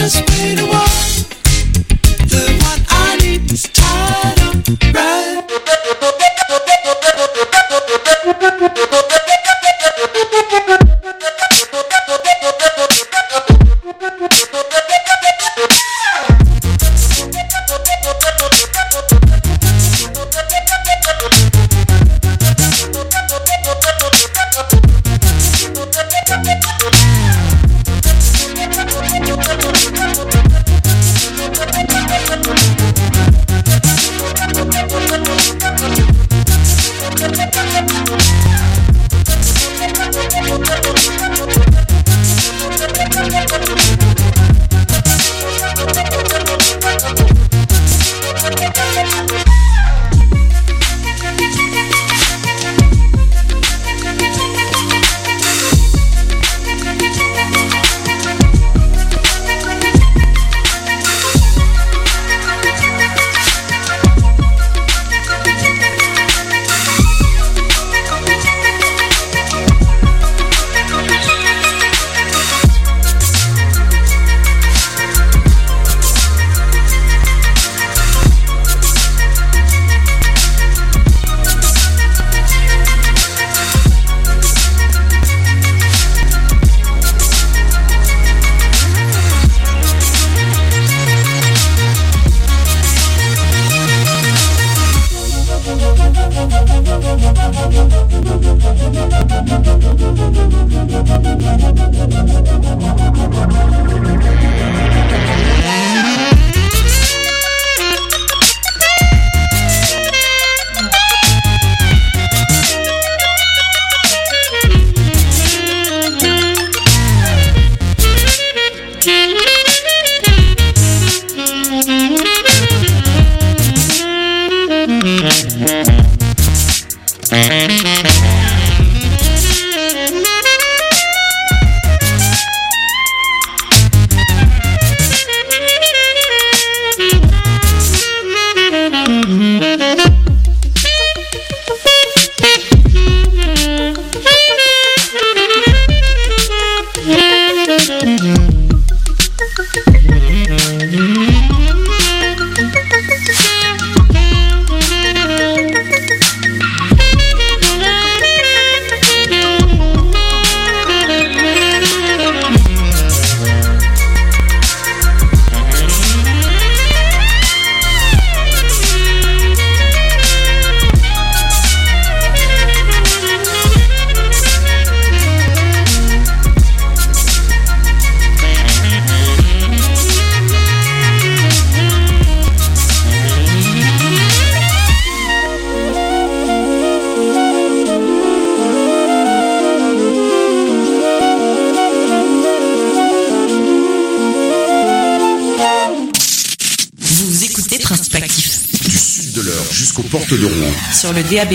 Jusqu'aux portes de Rouen. Sur le DAB+.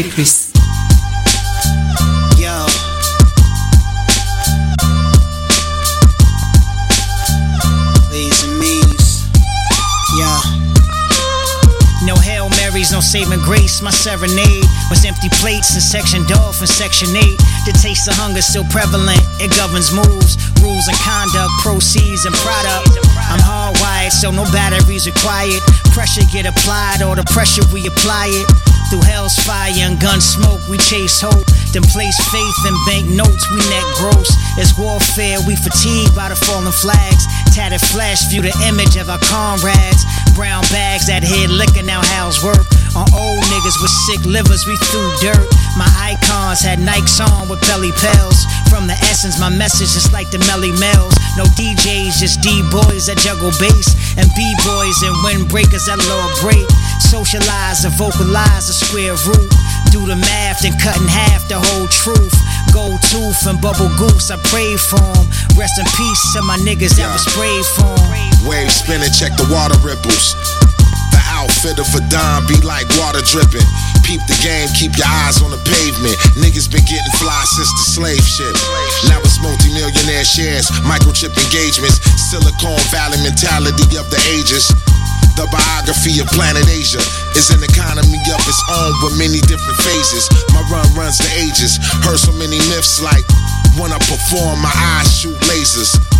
No saving grace, my serenade was empty plates and sectioned off in section 8. The taste of hunger still prevalent, it governs moves, rules and conduct, proceeds and product. I'm hardwired, so no batteries required. Pressure get applied, or the pressure we apply it. Through hell's fire and gun smoke, we chase hope. Then place faith in bank notes, we net gross. It's warfare, we fatigued by the fallen flags. Tattered flesh, view the image of our comrades. Brown bags that hid liquor, now house work. On old niggas with sick livers, we threw dirt. My icons had Nikes on with belly pills. From the essence, my message is like the Melly Mells. No DJs, just D-boys that juggle bass. And B-boys and windbreakers that lower break. Socialize and vocalize the square root. Do the math, then cut in half the whole truth. Gold tooth and bubble goose, I pray for 'em. Rest in peace to my niggas that was sprayed for 'em. Wave spinning, check the water ripples. The outfit of a dime be like water dripping. Peep the game, keep your eyes on the pavement. Niggas been getting fly since the slave ship. Now it's multi-millionaire shares, microchip engagements, Silicon Valley mentality of the ages. The biography of planet Asia is an economy of its own with many different phases. My run runs the ages. Heard so many myths like when I perform, my eyes shoot lasers.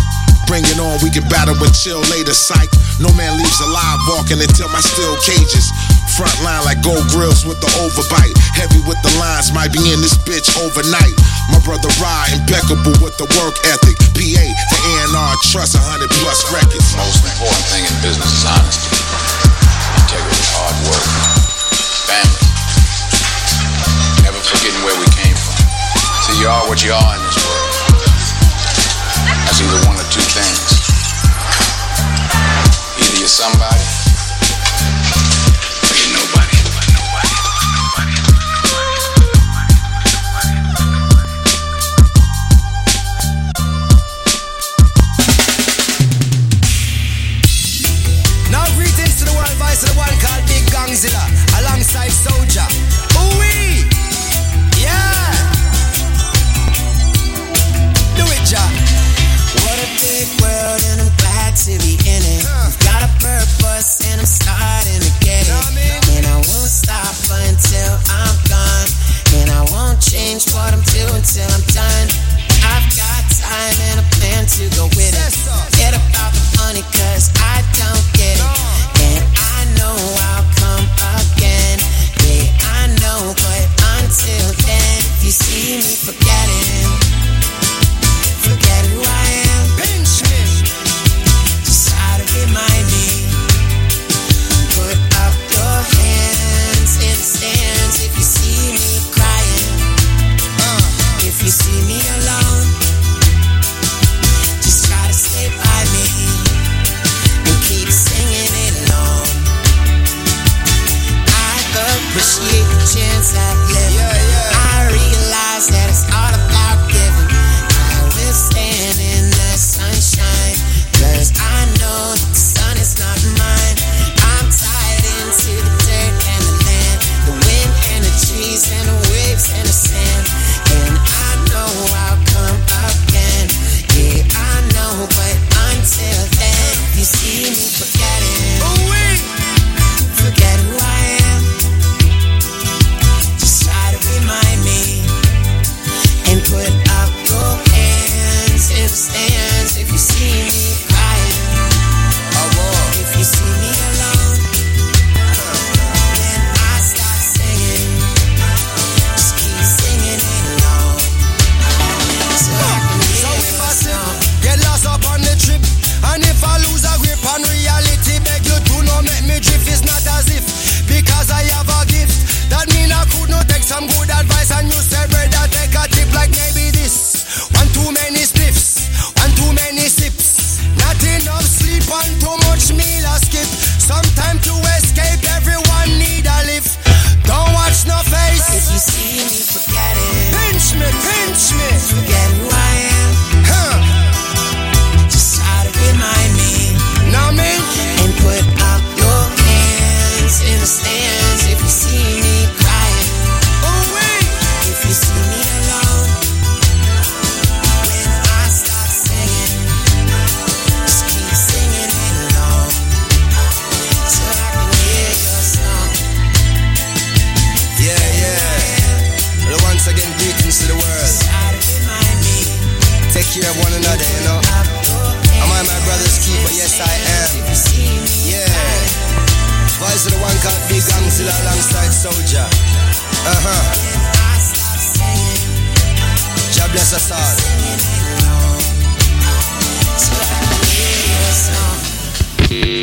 Bring it on, we can battle and chill later, psych. No man leaves alive walking until my steel cages. Front line like gold grills with the overbite. Heavy with the lines, might be in this bitch overnight. My brother Rye, impeccable with the work ethic. PA, the A&R, trust 100+ records. The most important thing in business is honesty, integrity, hard work, family. Never forgetting where we came from. See, you are what you are in this world. That's either one or two things. Either you're somebody, or you're nobody. Now greetings to the world voice of the one called Big Gangzilla, alongside Soldier. Ooh-wee! Yeah! Do it, Jah. What a big world and I'm glad to be in it. We've got a purpose and I'm starting to get it. And I won't stop until I'm gone. And I won't change what I'm doing till I'm done. I've got time and a plan to go with it. Forget about the money cause I don't get it. And I know I'll come again. Yeah, I know, but until then, if you see me forgetting, forget who I am. Pinch me. Just try to remind me. Put up your hands in the stands if you see me crying. If you see me alone, just try to stay by me and keep singing it along. I appreciate the chance I've lived. I realize that it's all about giving. I will stand in the sunshine, cause I know that the sun is not mine. I'm tied into the dirt and the land, the wind and the trees and the waves and the sand. And I know I'll come again. Yeah, I know, but until then, if you see me forgetting, forget who I am. Just try to remind me and put up your hands in the stands if you see me crying. If you see me alone, then I start singing. Just keep singing it along. So I can hear your song. Get lost up on the trip, and if I lose a grip on reality, beg you to no make me drift. It's not as if because I have a gift that mean I could not take some good advice, and you say brother take a tip like maybe this. One too many spliffs, one too many sips, not enough sleep and too much meal I skip. Sometime to escape, everyone need a lift. Don't watch no face. If you see me forgetting, Pinch me, forget who I am. Just try to remind me. Now me, And put up your hands in the stands if you see me crying. If you see me alone, when I start singing, just keep singing it along, so I can hear your song. Well, once again, greetings to the world. Try to remind me. Take care of one another, you know. Up your Am I my brother's keeper? Yes, I am. if you see me Yeah. Voice of the one called Big Gangzilla alongside Soldier. when I start singing, God bless us all. singing it along, so I can hear your song.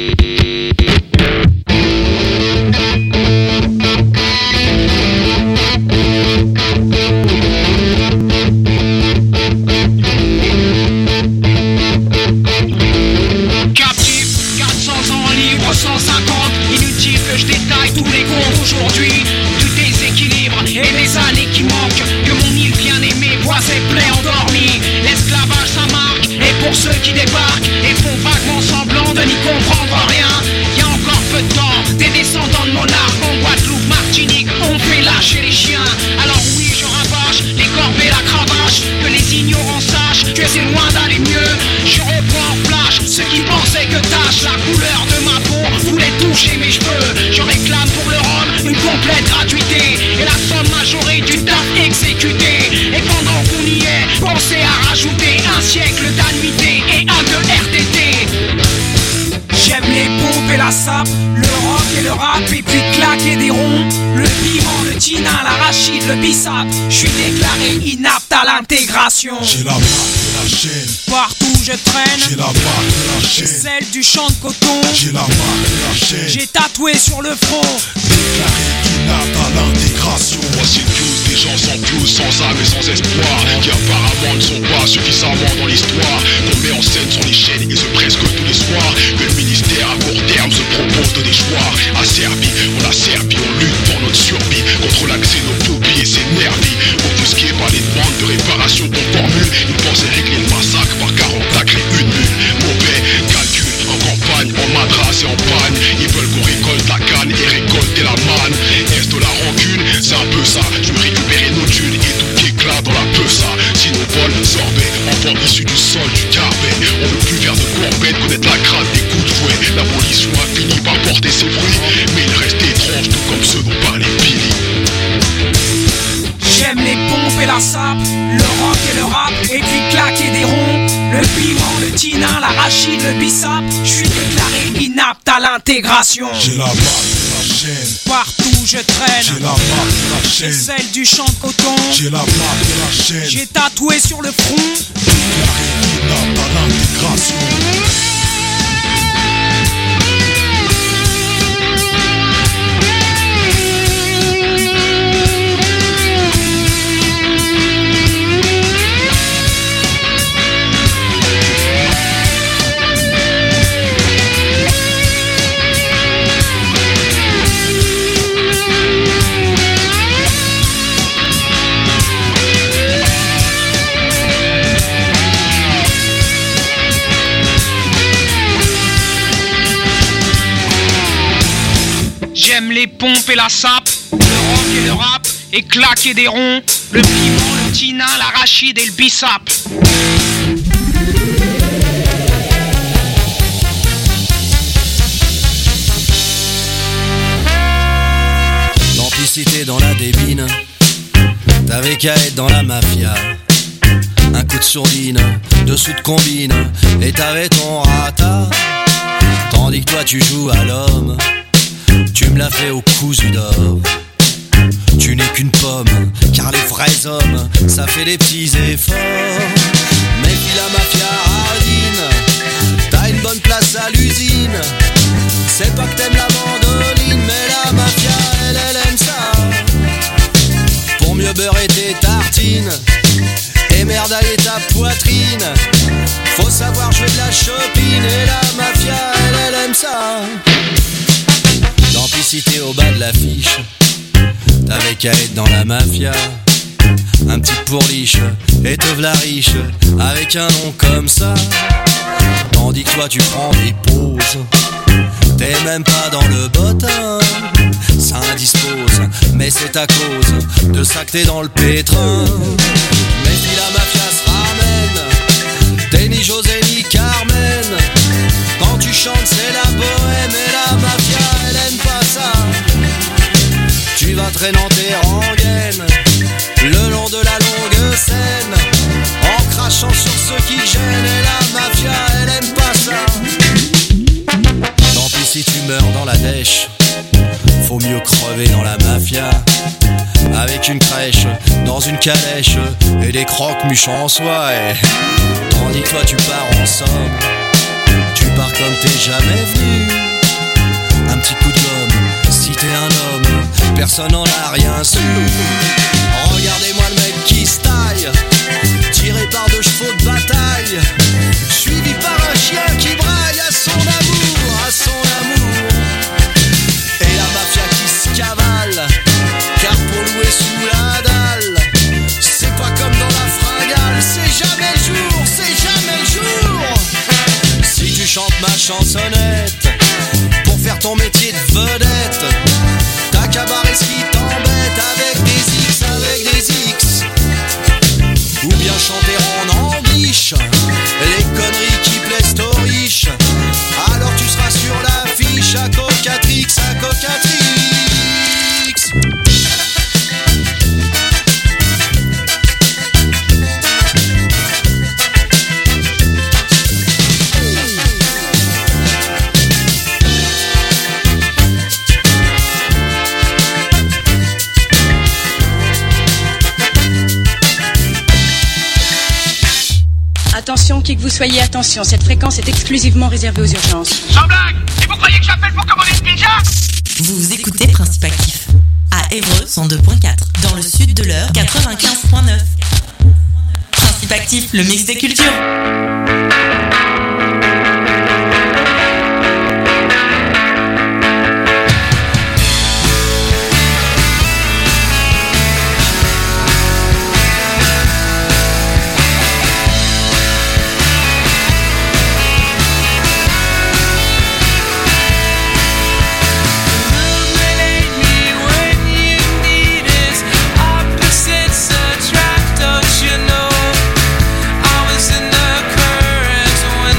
Captif, 400 ans libre, 150. Inutile que je détaille tous les comptes aujourd'hui. Du déséquilibre et des années qui manquent. Que mon île bien-aimée voit ses plaies endormies. L'esclavage ça marque, et pour ceux qui débarquent et font vaguement semblant de n'y comprendre rien. Y a encore peu de temps, des descendants de monarques en Guadeloupe, Martinique, on fait lâcher les chiens. Alors oui, je rabâche les corbeaux et la cravache. Que les ignorants sachent que c'est loin d'aller mieux. Je reprends en flash ceux qui pensaient que tâche la couleur de ma peau voulait toucher mes cheveux. Je réclame pour le rhum une complète gratuité et la somme majorée du taf exécuté. Et pendant qu'on y est, pensez à rajouter un siècle d'annuité et à la sape, le rock et le rap, et puis claquer des ronds. Le piment, le tinin, l'arachide, le bissap. Je suis déclaré inapte à l'intégration. J'ai la marque de la chaîne. Partout je traîne. J'ai la marque de la chaîne. Celle du champ de coton. J'ai la marque de la chaîne. J'ai tatoué sur le front. Déclaré inapte à l'intégration. Voici tous des gens sans floues, sans âme et sans espoir, qui apparemment ne sont pas suffisamment dans l'histoire. Qu'on met en scène sur les chaînes et ce presque tous les soirs. Que le ministère à court terme se propose de des choix. Asservi, on a servi, on lutte pour notre survie. Contre la xénophobie et ses nervis. Offusqués par les demandes de réparation qu'on formule. Ils pensaient régler le massacre par 40 acres et une mule. Mauvais calcul, en campagne, en madras et en panne. Ils veulent qu'on récolte la canne et récolter la manne. Est-ce de la rancune? C'est un peu ça. Je veux récupérer nos thunes et tout éclate dans la peusa. Si nos vols sorbets, enfants issus du sol, du carbet. On veut plus faire de corbettes, connaître la crâne des coups de fouet. L'abolition a fini par porter ses fruits, mais il reste étrange, tout comme ceux dont parlait Billy. J'aime les pompes et la sape, le rock et le rap, et puis claquer des ronds. Le piment, le tinin, l'arachide, le bissap. Je suis déclaré inapte à l'intégration. J'ai la marque de la chaîne. Partout je traîne. J'ai la marque de la chaîne. Celle du champ de coton. J'ai la marque de la chaîne. J'ai tatoué sur le front. Déclaré inapte à l'intégration. J'aime les pompes et la sape, le rock et le rap, et claquer des ronds. Le piment, le tinin, l'arachide et le bissap. L'amplicité dans la débine, t'avais qu'à être dans la mafia. Un coup de sourdine, dessous de combine, et t'avais ton rata. Tandis que toi tu joues à l'homme, tu me l'as fait au cousu d'or. Tu n'es qu'une pomme, car les vrais hommes, ça fait des petits efforts. Méfie la mafia hardine, t'as une bonne place à l'usine. C'est pas que t'aimes la mandoline, mais la mafia, elle aime ça. Pour mieux beurrer tes tartines et merdailler ta poitrine, faut savoir jouer de la chopine. Et la mafia, elle aime ça. L'amplicité au bas de l'affiche, t'avais qu'à être dans la mafia. Un petit pourliche, et te v'la riche, avec un nom comme ça. Tandis que toi tu prends des pauses, t'es même pas dans le bottin. Ça indispose, mais c'est à cause de ça que t'es dans le pétrin. Mais puis la mafia se ramène, t'es ni José ni Carmen. Quand tu chantes c'est la bohème, et la mafia elle aime pas ça. Tu vas traînant tes rengaines le long de la longue scène, en crachant sur ceux qui gênent. Et la mafia elle aime pas ça. Tant pis si tu meurs dans la dèche, faut mieux crever dans la mafia. Avec une crèche, dans une calèche, et des croque-muches en soie. Et tandis que toi tu pars en somme, tu pars comme t'es jamais venu. Un petit coup de gomme, si t'es un homme, personne n'en a rien su. Regardez-moi le mec qui se taille, tiré par deux chevaux de bataille, suivi par un chien qui braille à son amour, à son amour. Et la mafia qui se cavale, car pour louer sous la dalle, c'est pas comme dans la fringale, c'est jamais le jour, c'est jamais le jour. Si tu chantes ma chansonnette pour faire ton métier de vedette, t'as qu'à barrer ce qui t'embête avec des X, avec des X. Ou bien chanter en anglish les conneries qui plaisent aux riches. Alors tu seras sur l'affiche à Cocatrix, à Cocatrix. qui que vous soyez, attention, cette fréquence est exclusivement réservée aux urgences. Sans blague! Et vous croyez que j'appelle pour commander une pizza? Vous écoutez Principe Actif à Évreux 102.4, dans le sud de l'Eure 95.9. Principe Actif, le mix des cultures. Don't you know I was in the current when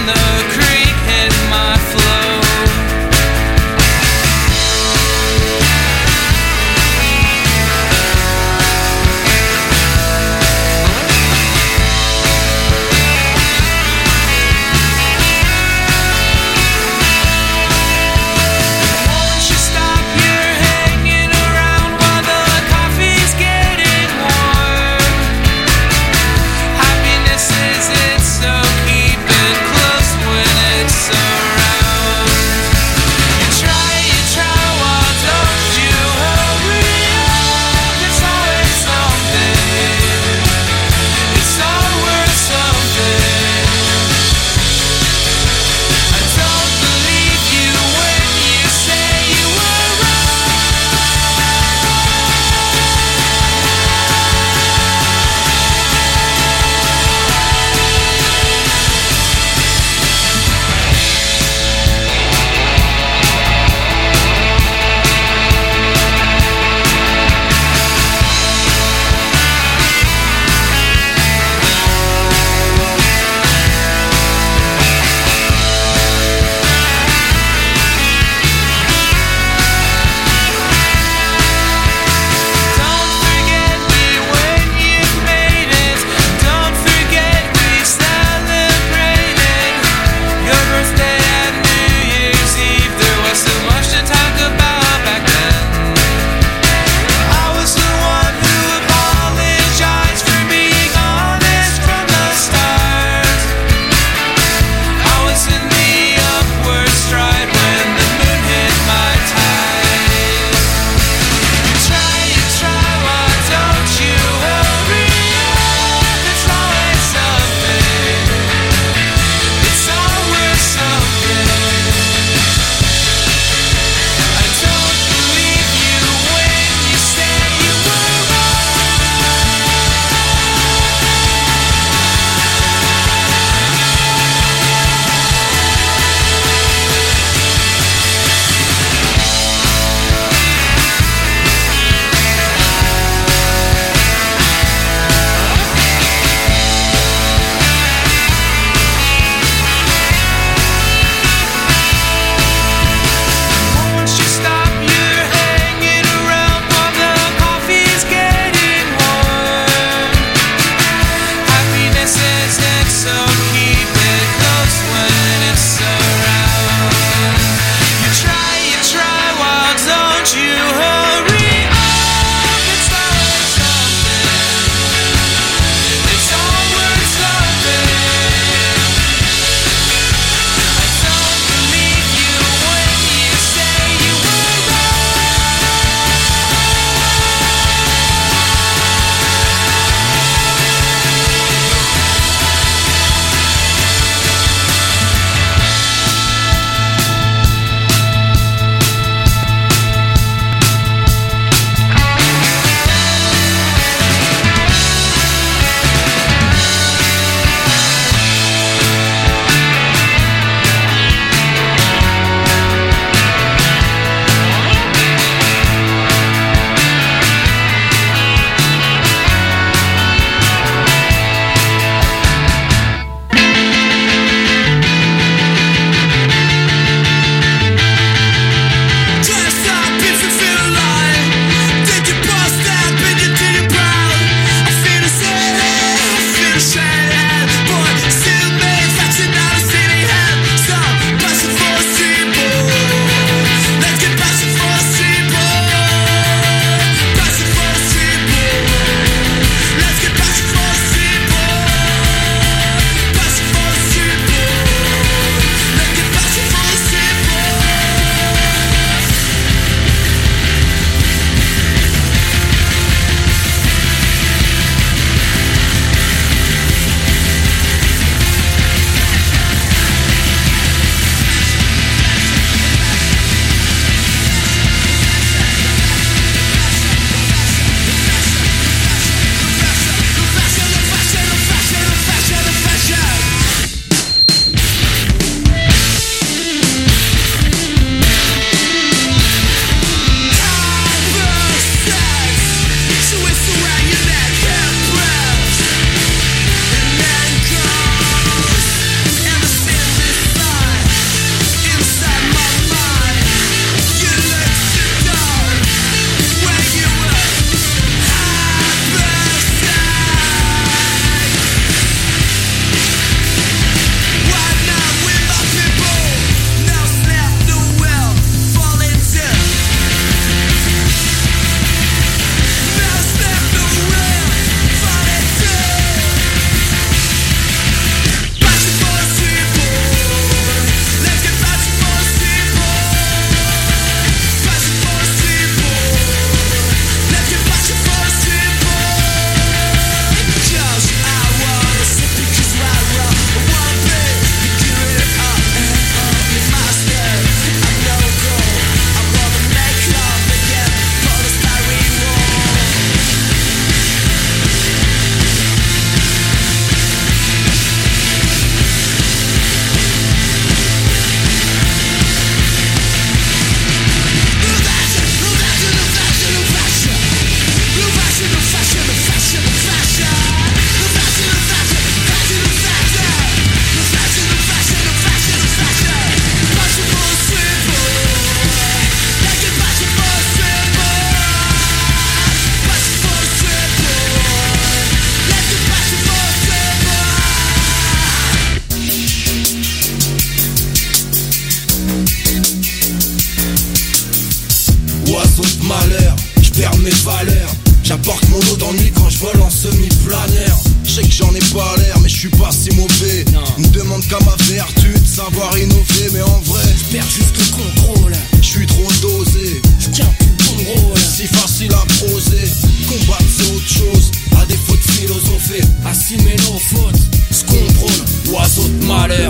mes valeurs. J'apporte mon lot d'ennui quand je vole en semi-planeur. Je sais que j'en ai pas l'air mais je suis pas si mauvais. On me demande qu'à ma vertu de savoir innover. Mais en vrai, je perds juste le contrôle. Je suis trop dosé, je tiens plus le bon rôle. Si facile à poser, combattre c'est autre chose. À défaut de philosopher, assumer nos fautes. Ce qu'on prône, oiseau de malheur.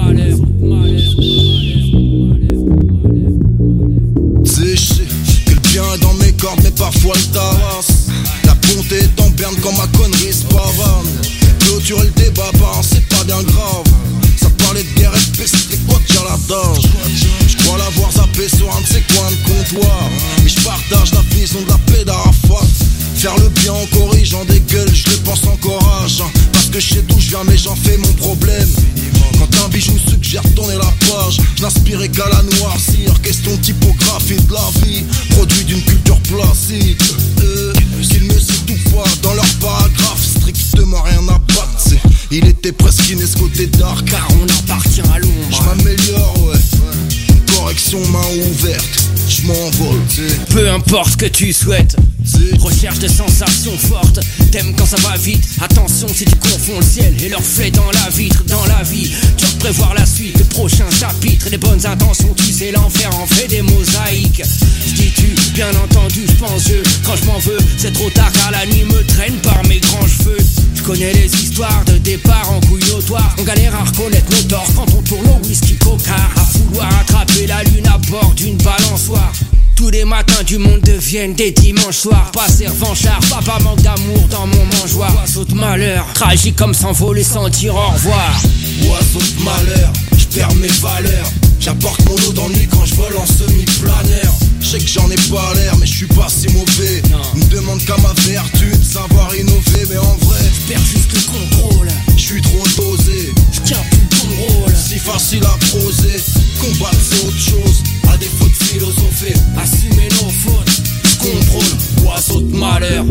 Je sais que le bien est dans mes cordes mais parfois le tabasse. La bonté est en berne quand ma connerie se pavane. Clôturer le débat, c'est pas bien grave. Ça parlait de guerre et de paix, c'était quoi que j'ai l'adage. J'crois l'avoir zappé sur un de ces coins de comptoir. Mais j'partage la vision de la paix d'Arafat. Faire le bien en corrigeant des gueules, je le pense encourage. Parce que je sais d'où je viens mais j'en fais mon problème. Quand un bijou suggère tourner la page, je n'inspirais qu'à la noircir. Question typographie de la vie, produit d'une culture classique. Qu'ils ne situent pas dans leur paragraphe, strictement rien à battre. Il était presque inné ce côté dark, car on appartient à l'ombre. Je m'améliore, ouais. Correction main ouverte, je m'envole, peu importe ce que tu souhaites. Recherche de sensations fortes. T'aimes quand ça va vite. Attention si tu confonds le ciel et le reflet dans la vitre. Dans la vie, tu vas prévoir la suite, le prochain chapitre. Les bonnes intentions, tu sais, l'enfer en fait des mosaïques. Dis-tu, bien entendu, je pense quand je m'en veux, c'est trop tard car la nuit me traîne par mes grands cheveux. Je connais les histoires de départ en couille notoire. On galère à reconnaître nos torts quand on tourne au whisky cocard. À vouloir attraper la lune à bord d'une balançoire. Tous les matins du monde deviennent des dimanches soirs. Passé revanchard, papa manque d'amour dans mon mangeoire. Oiseau de malheur, tragique comme s'envoler sans dire au revoir. Oiseau de malheur, je perds mes valeurs. J'apporte mon lot d'ennui quand je vole en semi-planeur. Je sais que j'en ai pas l'air mais je suis pas si mauvais. On me demande qu'à ma vertu de savoir innover. Mais en vrai, je perds juste le contrôle. Je suis trop dosé, je tiens plus le bon rôle. Si facile à poser, combattre c'est autre chose. À défaut de philosopher, assumer nos fautes. Je contrôle, oiseau de malheur.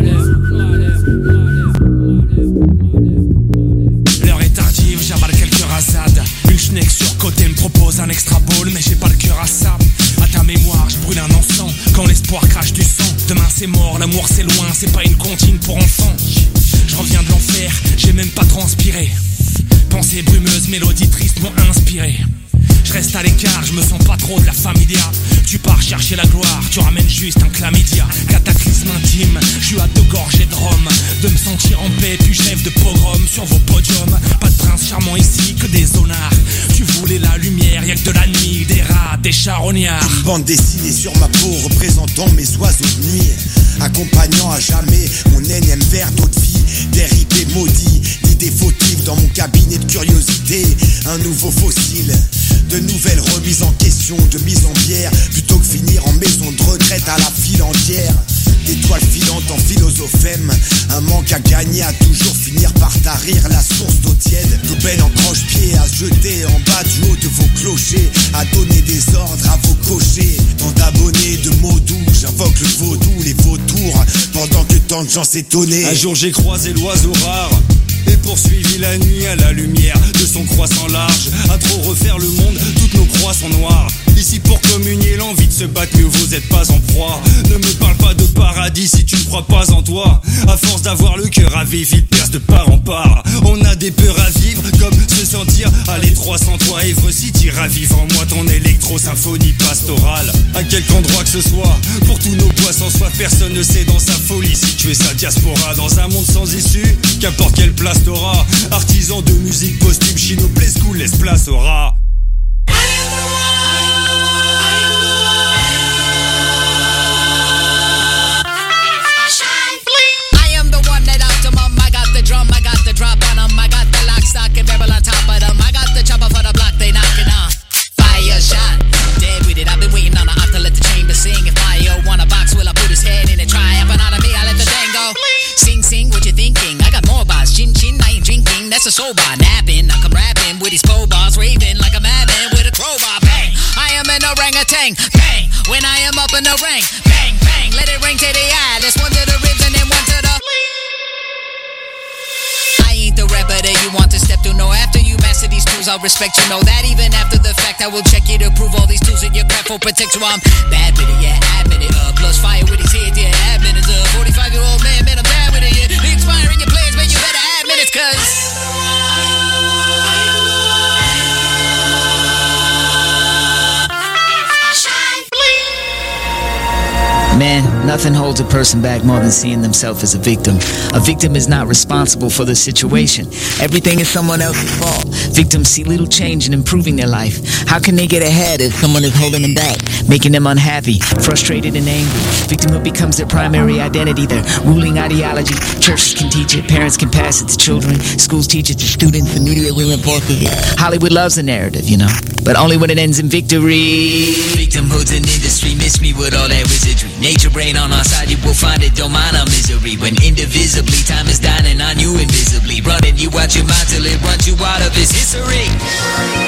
L'heure est tardive, j'avale quelques rasades. Une schneck sur côté me propose un extra ball, mais j'ai pas le cœur à ça. À ta mémoire, je brûle un encens quand l'espoir crache du sang. Demain c'est mort, l'amour c'est loin, c'est pas une comptine pour enfants. Je reviens de l'enfer, j'ai même pas transpiré. Pensées brumeuses, mélodies tristes m'ont inspiré. Je reste à l'écart, je me sens pas trop de la familia. Tu pars chercher la gloire, tu ramènes juste un chlamydia. Cataclysme intime, je suis à 2 gorgées de rhum. De me sentir en paix, puis je rêve de pogrom sur vos podiums. Pas de prince charmant ici, que des zonards. Tu voulais la lumière, y'a que de la nuit, des rats, des charognards. Une bande dessinée sur ma peau représentant mes oiseaux de nuit, accompagnant à jamais mon énième verre d'eau de vie. Des ripés maudits, d'idées fautives dans mon cabinet de curiosité. Un nouveau fossile, de nouvelles remises en question, de mise en bière, plutôt que finir en maison de retraite à la file entière. D'étoiles filantes en philosophème, un manque à gagner, à toujours finir par tarir la source d'eau tiède. D'aubaine en croche-pied, à se jeter en bas du haut de vos clochers, à donner des ordres à vos cochers. Tant d'abonnés, de mots doux, j'invoque le vaudou, les vautours, pendant que tant de gens s'étonnaient. Un jour j'ai croisé l'oiseau rare et poursuivi la nuit à la lumière de son croissant large. À trop refaire le monde, toutes nos croix sont noires. Ici pour communier l'envie de se battre, mais vous êtes pas en proie. Ne me parle pas de paradis si tu ne crois pas en toi. À force d'avoir le cœur à vif, il perce de part en part. On a des peurs à vivre, comme se sentir à l'étroit sans toi. Evre City, ravive en moi ton électro-symphonie pastorale. À quelque endroit que ce soit, pour tous nos bois sans soif, personne ne sait dans sa folie si tu es sa diaspora. Dans un monde sans issue, qu'importe quelle place t'auras. Artisan de musique posthume, chino, play school, laisse place au rat. Drum, I got the drop on 'em, I got the lock, stock, and barrel on top of them. I got the chopper for the block, they knocking on. Fire shot, dead with it, I've been waiting on the op to let the chamber sing. If Mario want a box, will I put his head in and try? Up and out of me, I let the thing go. Sing, sing, what you thinking? I got more bars, chin, chin, I ain't drinking. That's a soul bar, napping, I come rapping with these pole bars, raving like a madman with a crowbar, bang. I am an orangutan, bang. When I am up in the ring, bang, bang. Let it ring to the eye, let's one to the ribs and then one to the... The rapper that you want to step through. No, after you master these tools, I'll respect you. Know that even after the fact, I will check you to prove all these tools in your craft will protect you. I'm bad with it, yeah, admit it. Plus fire with his head, yeah, admit 'cause Man, nothing holds a person back more than seeing themselves as a victim. A victim is not responsible for the situation. Everything is someone else's fault. Victims see little change in improving their life. How can they get ahead if someone is holding them back, making them unhappy, frustrated, and angry? Victimhood becomes their primary identity, their ruling ideology. Churches can teach it, parents can pass it to children, schools teach it to students, the media reinforces it. Hollywood loves the narrative, you know, but only when it ends in victory. Victimhood's an industry, miss me with all that wizardry. Nature brain on our side, you will find it, don't mind our misery. When indivisibly, time is dining on you invisibly, running you out your mind till it runs you out of its history.